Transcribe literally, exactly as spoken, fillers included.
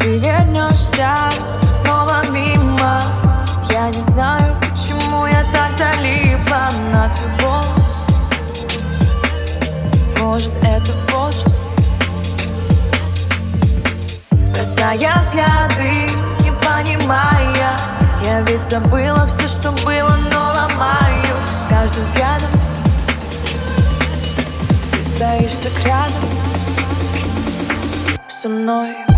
ты вернешься снова мимо. Я не знаю, почему я так залипла на твой голос. Может, это возраст? Бросая взгляды, не понимая, я ведь забыла все, что было, но ломаюсь с каждым взглядом. Ты стоишь так рядом со мной.